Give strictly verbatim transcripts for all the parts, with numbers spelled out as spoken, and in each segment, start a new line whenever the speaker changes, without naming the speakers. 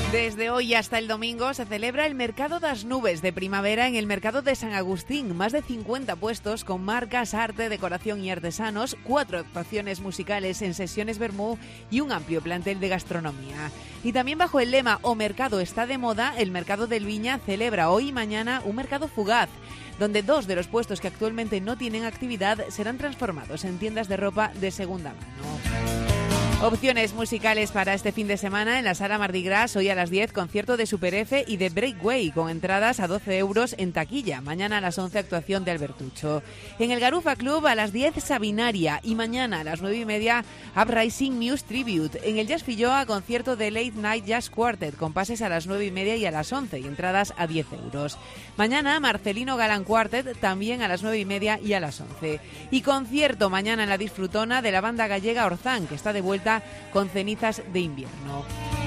Desde hoy hasta el domingo se celebra el Mercado das Nubes de primavera en el Mercado de San Agustín. Más de cincuenta puestos con marcas, arte, decoración y artesanos, cuatro actuaciones musicales en sesiones vermú y un amplio plantel de gastronomía. Y también bajo el lema O Mercado está de moda, el Mercado del Viña celebra hoy y mañana un mercado fugaz, donde dos de los puestos que actualmente no tienen actividad serán transformados en tiendas de ropa de segunda mano. Opciones musicales para este fin de semana en la Sala Mardi Gras, hoy a las diez, concierto de Super F y de Breakway, con entradas a doce euros en taquilla. Mañana a las once, actuación de Albertucho. En el Garufa Club a las diez, Sabinaria, y mañana a las nueve y media, Uprising Muse Tribute. En el Jazz Filloa, concierto de Late Night Jazz Quartet, con pases a las nueve y media y a las once, y entradas a diez euros. Mañana, Marcelino Galán Quartet, también a las nueve y media y a las once. Y concierto mañana en la Disfrutona de la banda gallega Orzán, que está de vuelta con Cenizas de Invierno.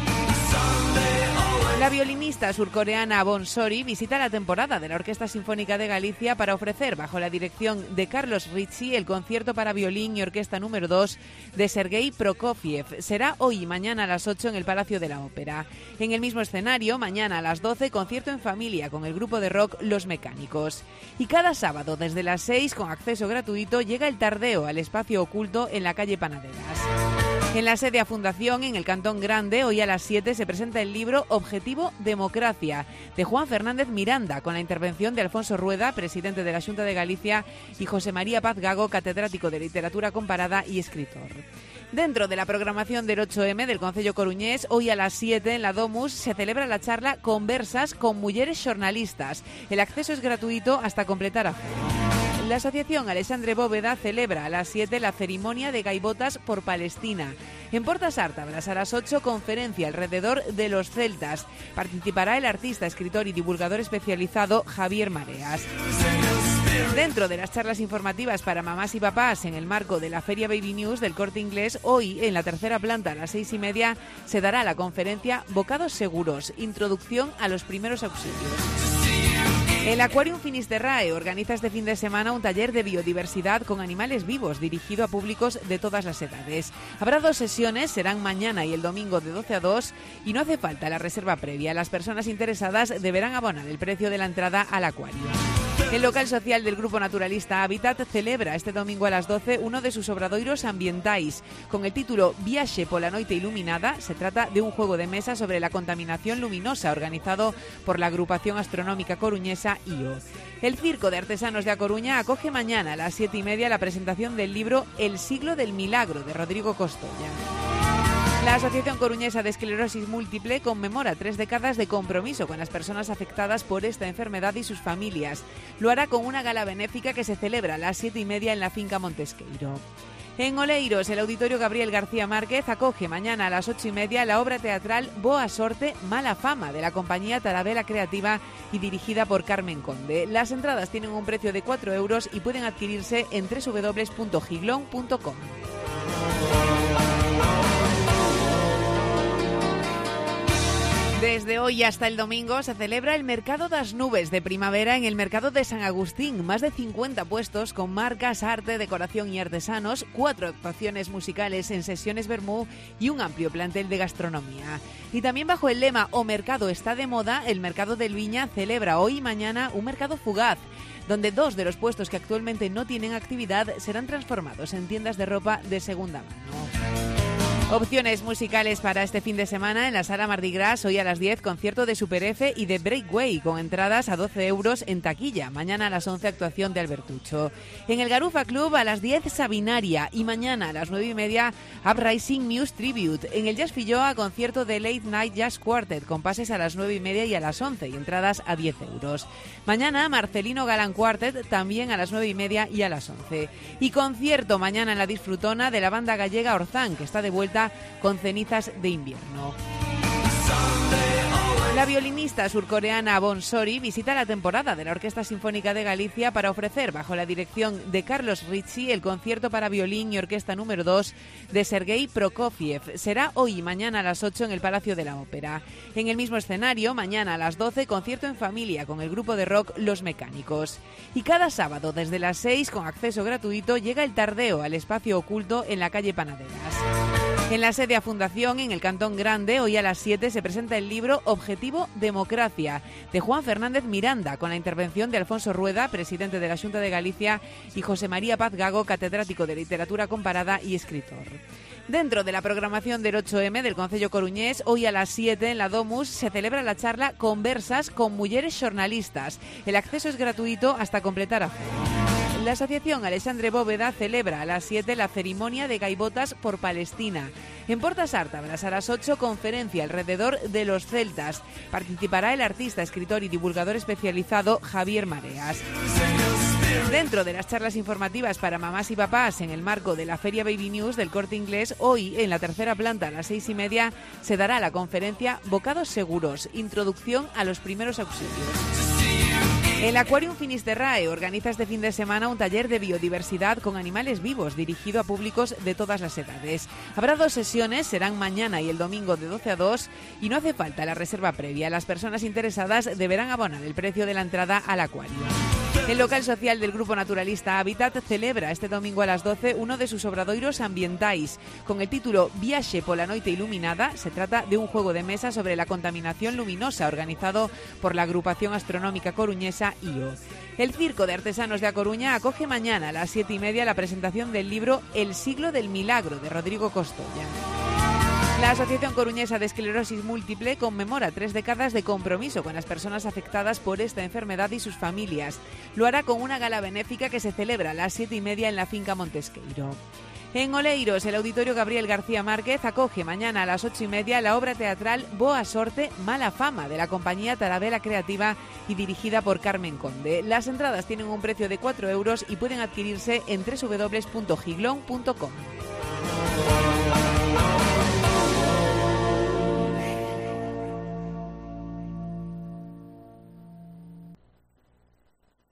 La violinista surcoreana Bon Sori visita la temporada de la Orquesta Sinfónica de Galicia para ofrecer, bajo la dirección de Carlos Ricci, el concierto para violín y orquesta número dos de Sergei Prokofiev. Será hoy y mañana a las ocho en el Palacio de la Ópera. En el mismo escenario, mañana a las doce, concierto en familia con el grupo de rock Los Mecánicos. Y cada sábado, desde las seis, con acceso gratuito, llega el Tardeo al espacio oculto en la calle Panaderas. En la sede a Fundación, en el Cantón Grande, hoy a las siete se presenta el libro Objetivo Democracia, de Juan Fernández Miranda, con la intervención de Alfonso Rueda, presidente de la Xunta de Galicia, y José María Paz Gago, catedrático de Literatura Comparada y escritor. Dentro de la programación del ocho eme del Concello Coruñés, hoy a las siete en la Domus se celebra la charla Conversas con Mujeres Xornalistas. El acceso es gratuito hasta completar aforo. La Asociación Alexandre Bóveda celebra a las siete la ceremonia de gaivotas por Palestina. En Portas Ártablas a las ocho, conferencia alrededor de los celtas. Participará el artista, escritor y divulgador especializado Javier Mareas. Dentro de las charlas informativas para mamás y papás en el marco de la Feria Baby News del Corte Inglés, hoy en la tercera planta a las seis y media se dará la conferencia Bocados Seguros, introducción a los primeros auxilios. El Aquarium Finisterrae organiza este fin de semana un taller de biodiversidad con animales vivos dirigido a públicos de todas las edades. Habrá dos sesiones, serán mañana y el domingo de doce a dos, y no hace falta la reserva previa. Las personas interesadas deberán abonar el precio de la entrada al acuario. El local social del Grupo Naturalista Hábitat celebra este domingo a las doce uno de sus obradoiros ambientais. Con el título Viaxe pola noite iluminada, se trata de un juego de mesa sobre la contaminación luminosa organizado por la agrupación astronómica coruñesa I O. El Circo de Artesanos de A Coruña acoge mañana a las siete y media la presentación del libro El siglo del milagro, de Rodrigo Costoya. La Asociación Coruñesa de Esclerosis Múltiple conmemora tres décadas de compromiso con las personas afectadas por esta enfermedad y sus familias. Lo hará con una gala benéfica que se celebra a las siete y media en la finca Montesqueiro. En Oleiros, el Auditorio Gabriel García Márquez acoge mañana a las ocho y media la obra teatral Boa Sorte, Mala Fama, de la compañía Tarabela Creativa y dirigida por Carmen Conde. Las entradas tienen un precio de cuatro euros y pueden adquirirse en doble u doble u doble u punto giglón punto com. Desde hoy hasta el domingo se celebra el Mercado das Nubes de primavera en el Mercado de San Agustín. Más de cincuenta puestos con marcas, arte, decoración y artesanos, cuatro actuaciones musicales en sesiones vermú y un amplio plantel de gastronomía. Y también bajo el lema O Mercado está de moda, el Mercado del Viña celebra hoy y mañana un mercado fugaz, donde dos de los puestos que actualmente no tienen actividad serán transformados en tiendas de ropa de segunda mano. Opciones musicales para este fin de semana en la Sala Mardi Gras, hoy a las diez, concierto de Super F y de Breakway, con entradas a doce euros en taquilla. Mañana a las once, actuación de Albertucho. En el Garufa Club a las diez, Sabinaria, y mañana a las nueve y media, Uprising Muse Tribute. En el Jazz Filloa, concierto de Late Night Jazz Quartet, con pases a las nueve y media y a las once, y entradas a diez euros. Mañana, Marcelino Galán Quartet, también a las nueve y media y a las once. Y concierto mañana en la Disfrutona de la banda gallega Orzán, que está de vuelta con Cenizas de Invierno. La violinista surcoreana Bon Sori visita la temporada de la Orquesta Sinfónica de Galicia para ofrecer, bajo la dirección de Carlos Ricci, el concierto para violín y orquesta número dos de Sergei Prokofiev. Será hoy y mañana a las ocho en el Palacio de la Ópera. En el mismo escenario, mañana a las doce, concierto en familia con el grupo de rock Los Mecánicos. Y cada sábado, desde las seis, con acceso gratuito, llega el Tardeo al espacio oculto en la calle Panaderas. En la sede a Fundación, en el Cantón Grande, hoy a las siete se presenta el libro Objetivo Democracia, de Juan Fernández Miranda, con la intervención de Alfonso Rueda, presidente de la Xunta de Galicia, y José María Paz Gago, catedrático de Literatura Comparada y escritor. Dentro de la programación del ocho eme del Concello Coruñés, hoy a las siete en la Domus se celebra la charla Conversas con Mujeres Xornalistas. El acceso es gratuito hasta completar aforo. La asociación Alexandre Bóveda celebra a las siete la ceremonia de gaivotas por Palestina. En Portas Ártabras a las ocho, conferencia alrededor de los celtas. Participará el artista, escritor y divulgador especializado Javier Mareas. Dentro de las charlas informativas para mamás y papás en el marco de la Feria Baby News del Corte Inglés, hoy en la tercera planta a las seis y media se dará la conferencia Bocados Seguros, introducción a los primeros auxilios. El Aquarium Finisterrae organiza este fin de semana un taller de biodiversidad con animales vivos dirigido a públicos de todas las edades. Habrá dos sesiones, serán mañana y el domingo de doce a dos y no hace falta la reserva previa. Las personas interesadas deberán abonar el precio de la entrada al acuario. El local social del Grupo Naturalista Hábitat celebra este domingo a las doce uno de sus obradoiros ambientais. Con el título Viaxe pola noite iluminada, se trata de un juego de mesa sobre la contaminación luminosa organizado por la Agrupación Astronómica Coruñesa I O. El Circo de Artesanos de A Coruña acoge mañana a las siete y media la presentación del libro El siglo del milagro de Rodrigo Costoya. La Asociación Coruñesa de Esclerosis Múltiple conmemora tres décadas de compromiso con las personas afectadas por esta enfermedad y sus familias. Lo hará con una gala benéfica que se celebra a las siete y media en la finca Montesqueiro. En Oleiros, el Auditorio Gabriel García Márquez acoge mañana a las ocho y media la obra teatral Boa Sorte, Mala Fama, de la compañía Tarabela Creativa y dirigida por Carmen Conde. Las entradas tienen un precio de cuatro euros y pueden adquirirse en doble u doble u doble u punto giglón punto com.